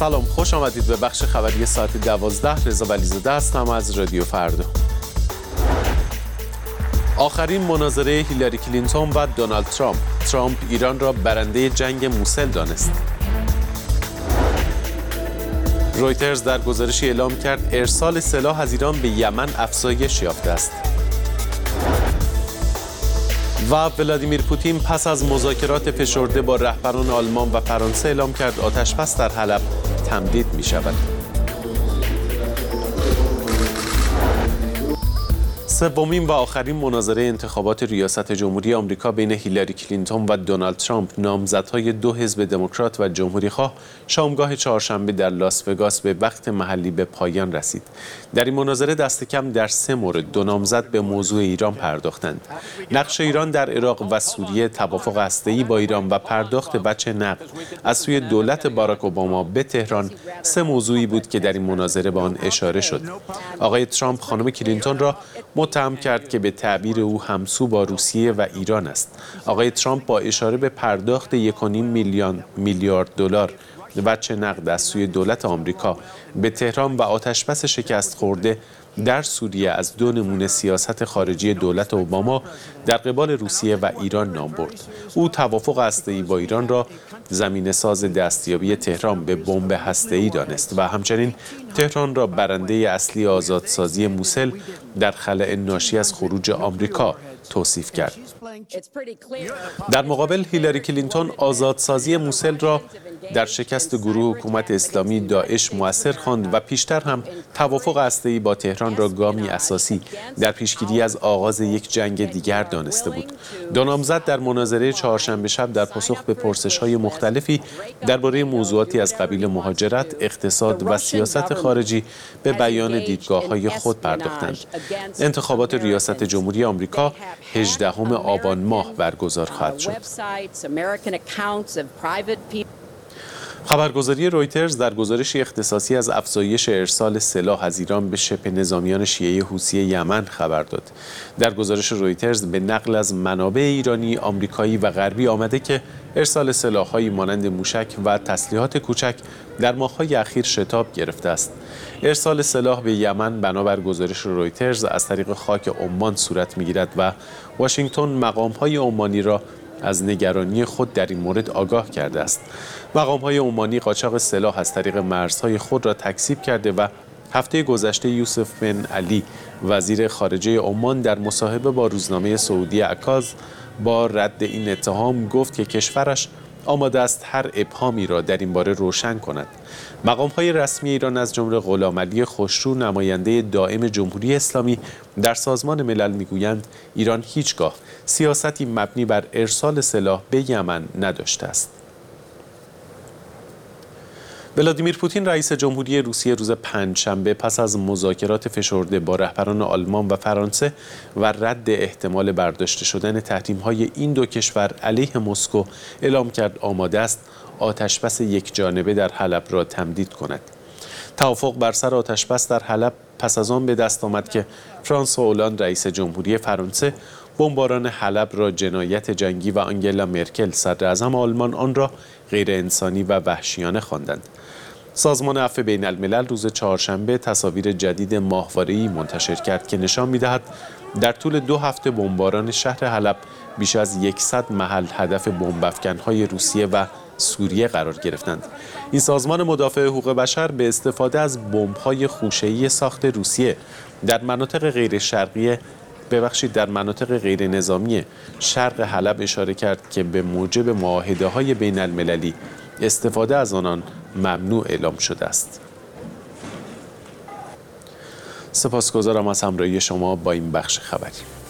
سلام، خوش آمدید به بخش خبری ساعت 12. رضا ولیزاده هستم از رادیو فردا. آخرین مناظره هیلاری کلینتون و دونالد ترامپ ایران را برنده جنگ موسل دانست. رویترز در گزارشی اعلام کرد ارسال سلاح از ایران به یمن افزایش یافته است. و ولادیمیر پوتین پس از مذاکرات فشرده با رهبران آلمان و فرانسه اعلام کرد آتش‌بس در حلب تمدید می شود. سومین و آخرین مناظره انتخابات ریاست جمهوری آمریکا بین هیلاری کلینتون و دونالد ترامپ، نامزدهای دو حزب دموکرات و جمهوری‌خواه، شامگاه چهارشنبه در لاس وگاس به وقت محلی به پایان رسید. در این مناظره دست کم در 3 مورد دو نامزد به موضوع ایران پرداختند: نقش ایران در عراق و سوریه، توافق هسته‌ای با ایران و پرداخت وجه نقد از سوی دولت باراک اوباما به تهران. 3 موضوعی بود که در این مناظره به آن اشاره شد. آقای ترامپ خانم کلینتون را متهم کرد که به تعبیر او همسو با روسیه و ایران است. آقای ترامپ با اشاره به پرداخت 1.5 میلیارد دلار وجه نقد از سوی دولت آمریکا به تهران و آتش‌بس شکست خورده در سوریه از 2 نمونه سیاست خارجی دولت اوباما در قبال روسیه و ایران نام برد. او توافق هسته‌ای با ایران را زمینه‌ساز دستیابی تهران به بمب هسته‌ای دانست و همچنین تهران را برنده اصلی آزادسازی موسل در خلأ ناشی از خروج آمریکا توصیف کرد. در مقابل هیلاری کلینتون آزادسازی موسل را در شکست گروه حکومت اسلامی داعش مؤثر خواند و پیشتر هم توافق هسته‌ای با تهران را گامی اساسی در پیشگیری از آغاز یک جنگ دیگر دانسته بود. دو نامزد در مناظره چهارشنبه شب در پاسخ به پرسش‌های مختلفی درباره موضوعاتی از قبیل مهاجرت، اقتصاد و سیاست خارجی به بیان دیدگاه‌های خود پرداختند. انتخابات ریاست جمهوری آمریکا 18 آبان ماه برگزار خواهد شد. خبرگزاری رویترز در گزارشی اختصاصی از افزایش ارسال سلاح از ایران به شبه نظامیان شیعه حوثی یمن خبر داد. در گزارش رویترز به نقل از منابع ایرانی، آمریکایی و غربی آمده که ارسال سلاح‌هایی مانند موشک و تسلیحات کوچک در ماه‌های اخیر شتاب گرفته است. ارسال سلاح به یمن بنابر گزارش رویترز از طریق خاک عمان صورت می‌گیرد و واشنگتن مقام‌های عمانی را از نگرانی خود در این مورد آگاه کرده است. مقام‌های عمانی قاچاق سلاح از طریق مرزهای خود را تکذیب کرده و هفته گذشته یوسف بن علی وزیر خارجه عمان در مصاحبه با روزنامه سعودی عکاظ با رد این اتهام گفت که کشورش آماده است هر ابهامی را در این باره روشن کند. مقام‌های رسمی ایران از جمله غلامعلی خوشرو، نماینده دائم جمهوری اسلامی در سازمان ملل میگویند ایران هیچگاه سیاستی مبنی بر ارسال سلاح به یمن نداشته است. ولادیمیر پوتین رئیس جمهوری روسیه روز پنجشنبه پس از مذاکرات فشرده با رهبران آلمان و فرانسه و رد احتمال برداشته شدن تحریم‌های این دو کشور علیه مسکو اعلام کرد آماده است آتش‌بس یکجانبه در حلب را تمدید کند. توافق بر سر آتش‌بس در حلب پس از آن به دست آمد که فرانسوا اولاند رئیس جمهوری فرانسه بمباران حلب را جنایت جنگی و آنگلا مرکل صدراعظم آلمان آن را غیر انسانی و وحشیانه خواندند. سازمان عفو بین الملل روز چهارشنبه تصاویر جدید ماهواره‌ای منتشر کرد که نشان می‌دهد در طول 2 هفته بمباران شهر حلب بیش از 100 محل هدف بمب‌افکن‌های روسیه و سوریه قرار گرفتند. این سازمان مدافع حقوق بشر به استفاده از بمب‌های خوشه‌ای ساخت روسیه در مناطق غیر نظامی شرق حلب اشاره کرد که به موجب معاهده‌های بین المللی استفاده از آنان ممنوع اعلام شده است. سپاسگزارم از همراهی شما با این بخش خبری.